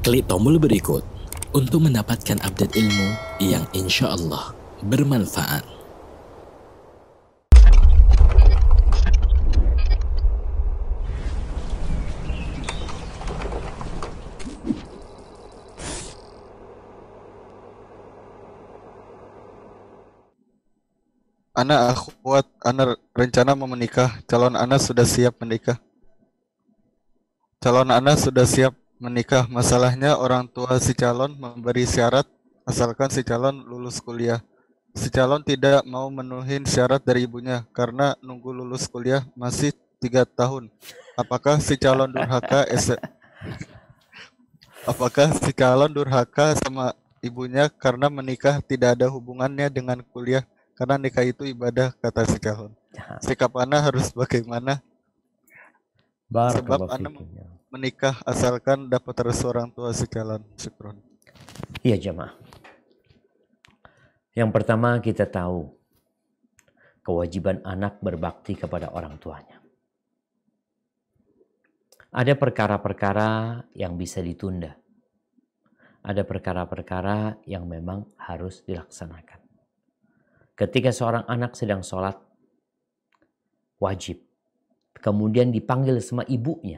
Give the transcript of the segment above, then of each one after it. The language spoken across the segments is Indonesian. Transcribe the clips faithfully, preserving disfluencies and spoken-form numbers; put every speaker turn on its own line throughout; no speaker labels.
Klik tombol berikut untuk mendapatkan update ilmu yang insya Allah bermanfaat.
Ana akhwat, ana rencana mau menikah. Calon ana sudah siap menikah. Calon ana sudah siap menikah. Masalahnya orang tua si calon memberi syarat asalkan si calon lulus kuliah. Si calon tidak mau menuhin syarat dari ibunya karena nunggu lulus kuliah masih tiga tahun. Apakah si calon durhaka es- Apakah si calon durhaka sama ibunya karena menikah tidak ada hubungannya dengan kuliah? Karena nikah itu ibadah, kata si calon. Sikap ana harus bagaimana? Sebab
Barakallahu
ana
fikum. Ya.
menikah asalkan dapat restu orang tua si calon. Syukron.
Iya jemaah. Yang pertama kita tahu kewajiban anak berbakti kepada orang tuanya. Ada perkara-perkara yang bisa ditunda. Ada perkara-perkara yang memang harus dilaksanakan. Ketika seorang anak sedang sholat, wajib. Kemudian dipanggil sama ibunya.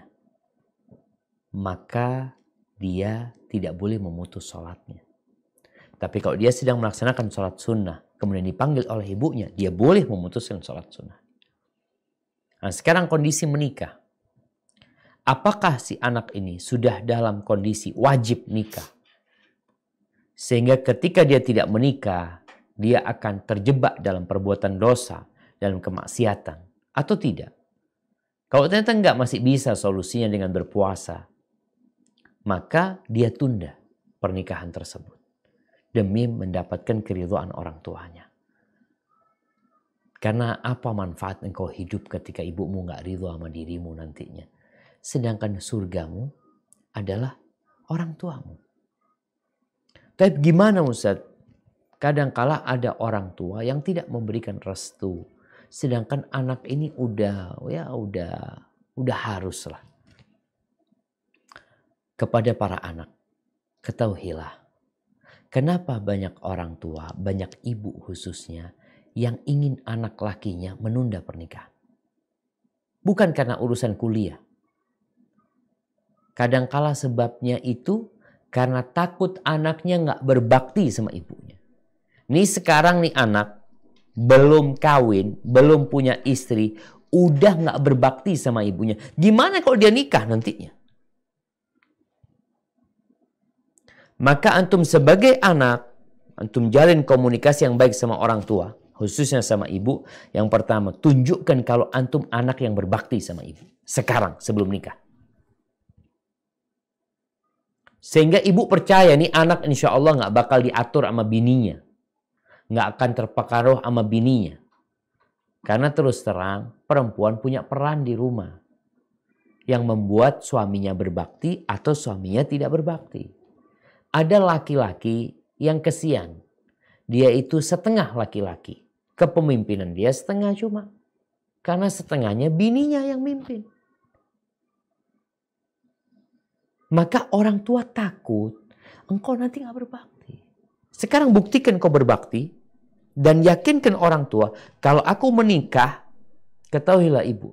Maka dia tidak boleh memutus sholatnya. Tapi kalau dia sedang melaksanakan sholat sunnah, kemudian dipanggil oleh ibunya, dia boleh memutuskan sholat sunnah. Nah, sekarang kondisi menikah. Apakah si anak ini sudah dalam kondisi wajib nikah? Sehingga ketika dia tidak menikah, dia akan terjebak dalam perbuatan dosa, dalam kemaksiatan. Atau tidak? Kalau ternyata enggak, masih bisa solusinya dengan berpuasa, maka dia tunda pernikahan tersebut demi mendapatkan keridhaan orang tuanya. Karena apa manfaat engkau hidup ketika ibumu enggak ridho sama dirimu nantinya? Sedangkan surgamu adalah orang tuamu. Tapi gimana Ustaz? Kadangkala ada orang tua yang tidak memberikan restu. Sedangkan anak ini udah, ya udah, udah harus lah. Kepada para anak, ketahuilah. Kenapa banyak orang tua, banyak ibu khususnya, yang ingin anak lakinya menunda pernikahan? Bukan karena urusan kuliah. Kadangkala sebabnya itu karena takut anaknya nggak berbakti sama ibunya. Nih sekarang nih anak, belum kawin, belum punya istri, udah nggak berbakti sama ibunya. Gimana kalau dia nikah nantinya? Maka antum sebagai anak, antum jalin komunikasi yang baik sama orang tua, khususnya sama ibu. Yang pertama, tunjukkan kalau antum anak yang berbakti sama ibu. Sekarang, sebelum nikah. Sehingga ibu percaya nih anak insya Allah nggak bakal diatur sama bininya. Nggak akan terpengaruh sama bininya. Karena terus terang, perempuan punya peran di rumah. Yang membuat suaminya berbakti atau suaminya tidak berbakti. Ada laki-laki yang kesian. Dia itu setengah laki-laki. Kepemimpinan dia setengah cuma. Karena setengahnya bininya yang mimpin. Maka orang tua takut engkau nanti gak berbakti. Sekarang buktikan kau berbakti. Dan yakinkan orang tua. Kalau aku menikah, ketahuilah ibu.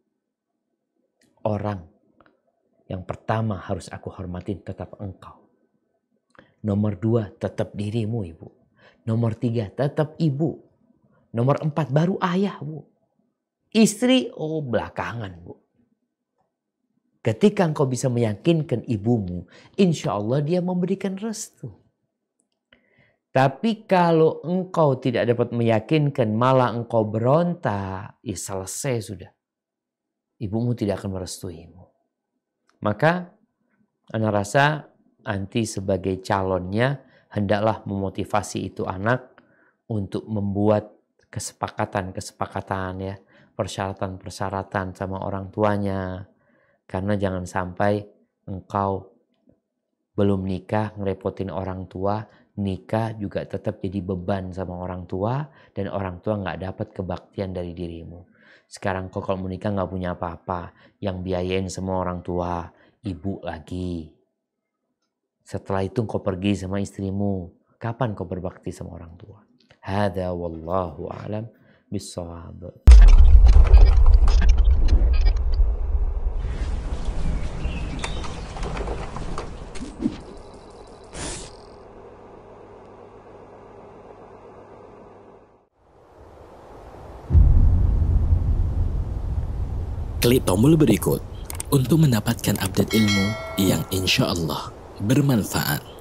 Orang yang pertama harus aku hormatin tetap engkau. Nomor dua, tetap dirimu ibu. Nomor tiga, tetap ibu. Nomor empat, baru ayah bu. Istri, oh belakangan bu. Ketika engkau bisa meyakinkan ibumu, insya Allah dia memberikan restu. Tapi kalau engkau tidak dapat meyakinkan, malah engkau berontak, ya selesai sudah. Ibumu tidak akan merestuimu. Maka, ana rasa anti sebagai calonnya hendaklah memotivasi itu anak untuk membuat kesepakatan-kesepakatan ya, persyaratan-persyaratan sama orang tuanya. Karena jangan sampai engkau belum nikah ngerepotin orang tua, nikah juga tetap jadi beban sama orang tua dan orang tua nggak dapat kebaktian dari dirimu. Sekarang kau kalau menikah nggak punya apa-apa, yang biayain semua orang tua, ibu lagi. Setelah itu kau pergi sama istrimu. Kapan kau berbakti sama orang tua? Hada wallahu a'lam bissawab.
Klik tombol berikut untuk mendapatkan update ilmu yang insya Allah bermanfaat.